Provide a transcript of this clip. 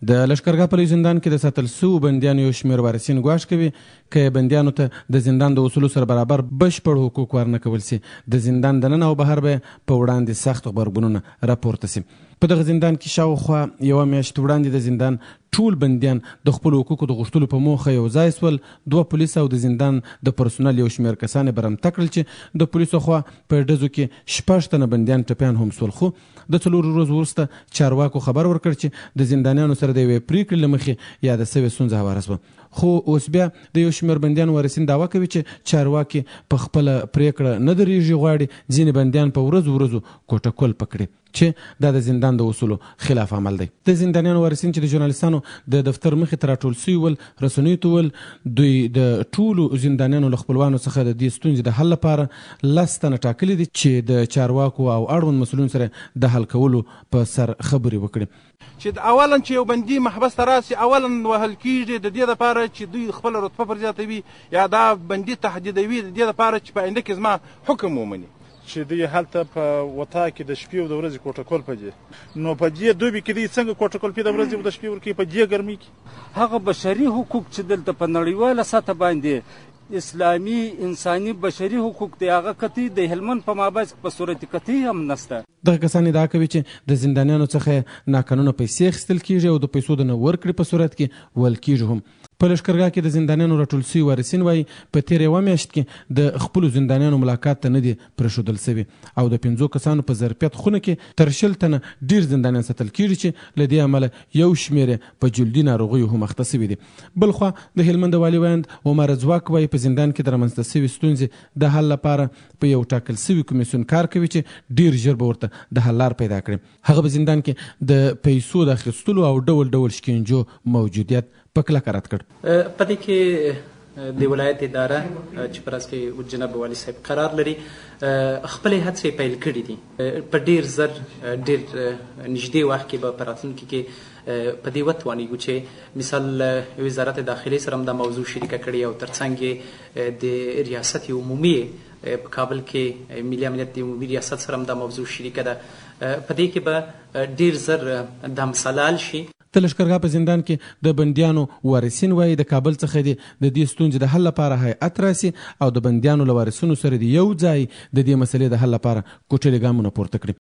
د لښکرګاه په لوی زندان کې د ساتل سوو بندیانو یو شمېر وارثین ګواښ کوي که بندیانو ته د زندان د اصولو سره برابر بشپړ حقوق ورنه کول سي، د زندان دننه او بهر به په وړاندې سخت غبرګونونه راپورته سي. په دغه زندان کې شاوخوا یوه میاشت وړاندې د زندان ټول بندیان د خپلو حقوقو د غوښتلو په موخه یو ځای سول. 2 پولیس او د زندان د پرسونل یو شمېر کسان یې برمته کړل چې د پولیسو خوا په ډزو کې 6 تنه بندیان ټپیان هم سول. خو د 4 ورځو وروسته چارواکو خبر ورکړ چې د زندانیانو سره د یوې پریکړې له مخې یاده سوې ستونزه هواره سوه. خو اوس بیا د یو شمېر بندیان وارثین دعوه کوي چې چارواکي په خپله پریکړه نه درېږي، غواړي ځینې بندیان په ورځو کوټه کول پکړي چې دا د زندان د اصولو خلاف عمل دی. د زندانیانو وارثین چې د ژورنالیستانو د دفتر مخې ته راټول سوي ول، رسنیو ته ول، دوی د ټولو زندانیانو له خپلوانو څخه د دې ستونزې د حل لپاره 10 تنه ټاکلي دي چې د چارواکو او اړوند مسؤلینو سره د حل کولو په سر خبرې وکړي. چې اولا چې یو بندي محبس ته راسي، اولا وهل کیږي د دې لپاره چې دوی خپل رتبه پر زیاتوي یا دا بندي تهدیدوي د دې لپاره چې په آینده کې زما حکم ومني. چې دوی هلته په وطا کې د شپې او د ورځې کوټه کول پدې، نو په دې دوبي کې دوی څنګه کوټه کول د ورځې او د شپې ورکوي په دې ګرمۍ کې؟ هغه بشري حقوق چې دلته په نړیواله سطح باندې اسلامي انساني بشري حقوق دی، هغه قطعي د هلمند په مابينځ کې په صورت قطعي هم نشته. دغه کسان ادعا کوي چې د زندانیانو څخه ناقانونه پیسې اخیستل کیږي او د پیسو د نه ورکړې په صورت کې ول کیږي هم. په لښکرګاه کې د زندانیانو راټول سوي وارثین وایي په تېره یوه میاشت کې د خپلو زندانیانو ملاقات ته نه دي پرېښودل سوي او د 5 کسانو په ظرفیت خونه کې تر 10 تنه ډېر زندانیان ساتل کیږي چې له دې امله یو شمېر په جلدي ناروغیو هم اخته سوي دي. بل خوا د هلمند والي ویاند عمر ځواک وایي په زندان کې د رامنځته سوي ستونزې د حل لپاره په یو ټاکل سوي کمیسیون کار کوي چې ډېر ژر به ورته د حل لار پیدا کړي. هغه په زندان کې د پیسو د اخیستلو او ډول شکنجو موجودیت په کلکه رد کړ. په دې کې د ولایت اداره چې په راس کې جناب والي صاحب قرار لري خپلې هڅې پیل کړي دي. په ډېر زر ډېر نږدې وخت کې به په راتلونکي کې په دې وتوانیږو چې مثال وزارت داخلي سره هم دا موضوع شریکه کړې او ترڅنګ د ریاست عمومي په کابل کې ملي امنیت عمومي ریاست سره هم دا موضوع شریکه ده. په دې کې به ډېر زر دا مسله حل شي. د لښکرګاه په زندان کې د بندیانو وارثین وایي د کابل څخه د دې ستونزې د حل لپاره هیئت راسي او د بندیانو له وارثینو سره د یو ځای د دې مسلې د حل لپاره کوټلې ګامونه پورته کړي.